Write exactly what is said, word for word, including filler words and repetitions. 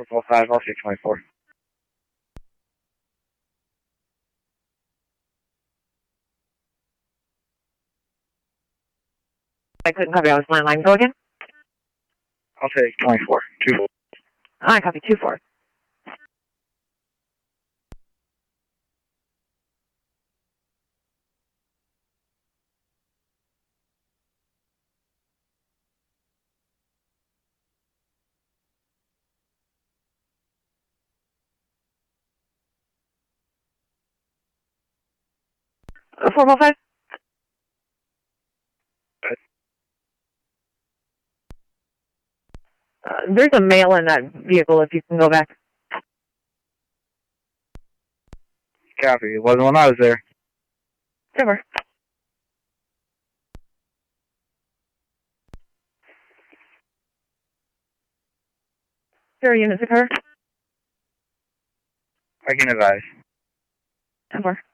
four four five, all six twenty-four. I couldn't copy. I was landline. Go again? I'll take twenty-four. Two four. I copy two four. Uh, four one five? Uh, there's a male in that vehicle if you can go back. Copy. It wasn't when I was there. Over. Zero units occur. I can advise. Over.